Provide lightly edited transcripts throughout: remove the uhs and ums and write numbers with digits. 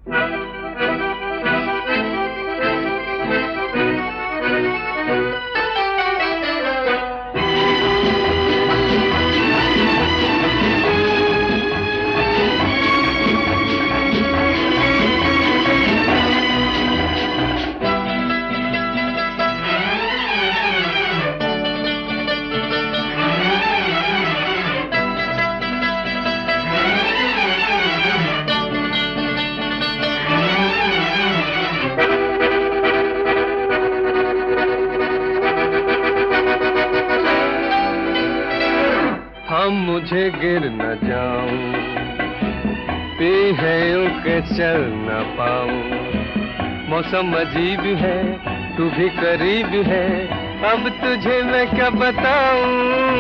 मुझे गिर न जाऊं, पी है यूं के चल न पाऊं। मौसम अजीब है, तू भी करीब है, अब तुझे मैं क्या बताऊं।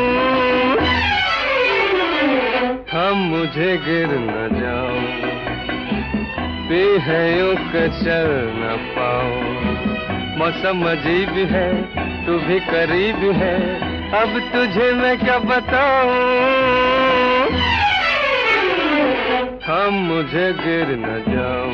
हम मुझे गिर न जाऊं, पी है यूं के चल न पाऊं। मौसम अजीब है, तू भी करीब है, अब तुझे मैं क्या बताऊं। हम मुझे गिर न जाऊं।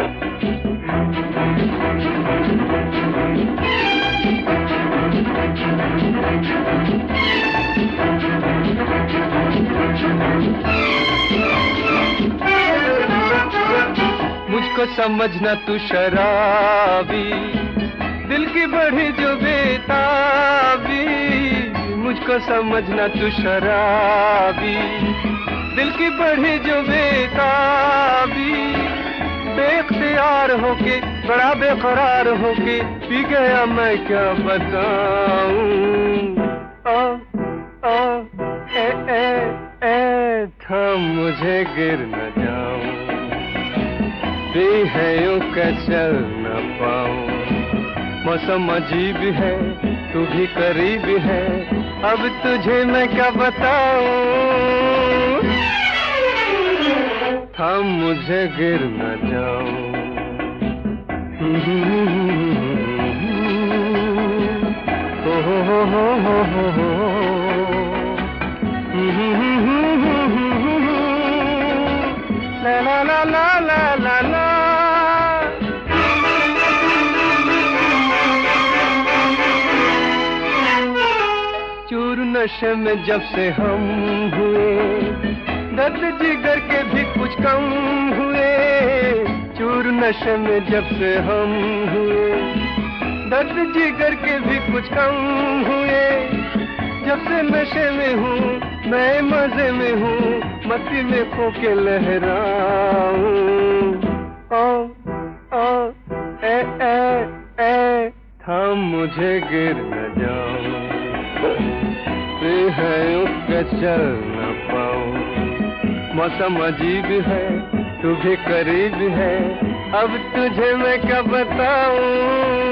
मुझको समझना तू शराबी, दिल की बढ़ी जो बेताबी। मुझको समझना तू शराबी, दिल की बढ़ी जो बेताबी। बेख्तियार होके बड़ा बेकरार होके पी गया मैं क्या बताऊं। ओ ओ ए ए ए थम मुझे गिर न जाऊं, पी है यूं के चल न पाऊं। मौसम अजीब है, तू भी करीब है, अब तुझे मैं क्या बताऊं। थम मुझे गिर न जाऊं। ला ला ला ला ला ला ला। चूर नशे में जब से हम हुए, दर्द जिगर के भी कुछ कम हुए। चूर नशे में जब से हम हुए, दर्द जिगर के भी कुछ कम हुए। जब से नशे में हूँ मैं मजे में हूँ, मस्ती में खो के लहराऊं। ओ ओ ए ए ए थम मुझे गिर न जाऊं, है उसके चल न पाऊं। मौसम अजीब है, तू भी करीब है, अब तुझे मैं क्या बताऊं।